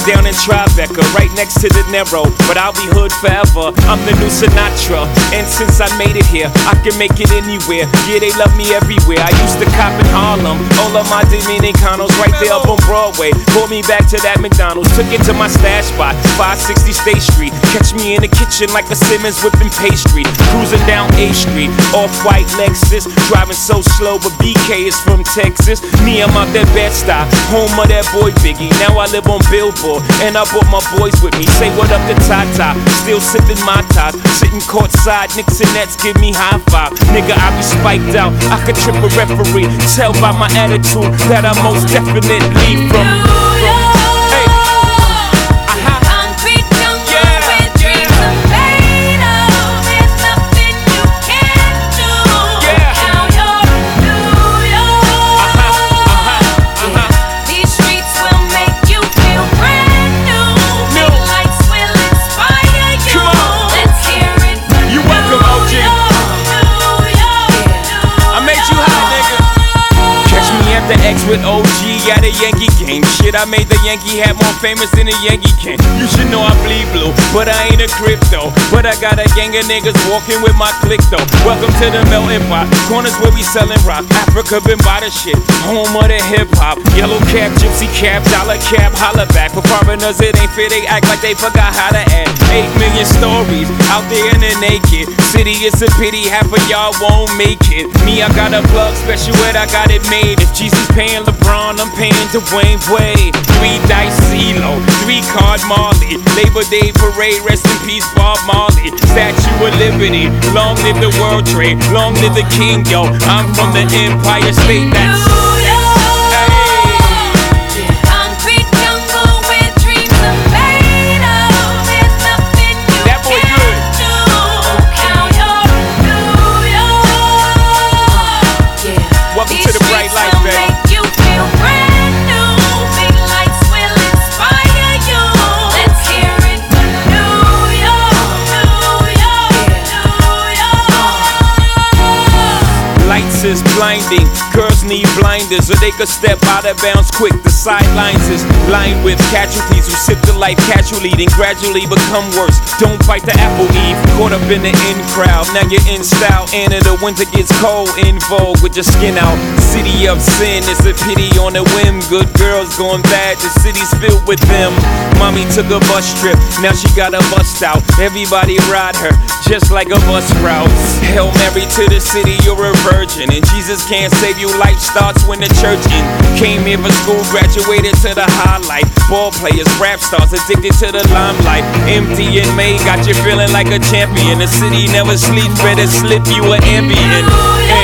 down in Tribeca, right next to the Narrow, but I'll be hood forever. I'm the new Sinatra, and since I made it here, I can make it anywhere. Yeah, they love me everywhere. I used to cop in Harlem, all of my Dominicanos right there up on Broadway. Pulled me back to that McDonald's, took it to my stash spot, 560 State Street. Catch me in the kitchen like a Simmons whipping pastry. Cruising down A Street, off-white Lexus, driving so slow, but BK is from Texas. Me, I'm out that Bed-Stuy, home of that boy Biggie. Now I live on Billboard, and I brought my boys with me. Say what up to Tata, still sipping my ties, sitting courtside, Knicks and Nets give me high five. Nigga, I be spiked out, I could trip a referee. Tell by my attitude that I most definitely from. With OG at a Yankee game. Shit, I made the Yankee hat more famous than a Yankee can. You should know I bleed blue, but I ain't a crypto. But I got a gang of niggas walking with my click though. Welcome to the melting pot, corners where we selling rock. Africa been by the shit, home of the hip hop. Yellow cap, gypsy cap, dollar cap, holla back. For foreigners it ain't fair, they act like they forgot how to act. 8 million stories out there in the naked city. It's a pity half of y'all won't make it. Me, I got a plug special ed, I got it made. If Jesus paying LeBron, I'm paying Dwayne Wade. 3 dice CeeLo, 3 card Marley. Labor Day parade, rest in peace Bob Marley. Statue of Liberty, long live the World Trade, long live the King, yo. I'm from the Empire State, that's is blinding. Girls need blinders so they could step out of bounds quick. The sidelines is lined with casualties who sip the life casually, then gradually become worse. Don't bite the apple, Eve. Caught up in the in crowd, now you're in style. And in the winter gets cold, in vogue with your skin out. City of sin, it's a pity on a whim. Good girls going bad, the city's filled with them. Mommy took a bus trip, now she got a bust out. Everybody ride her, just like a bus route. Hail Mary to the city, you're a virgin. And Jesus can't save you, life starts when the church in. Came here for school, graduated to the highlight. Ball players, rap stars, addicted to the limelight. Empty in May, got you feeling like a champion. The city never sleeps, better slip you an Ambien.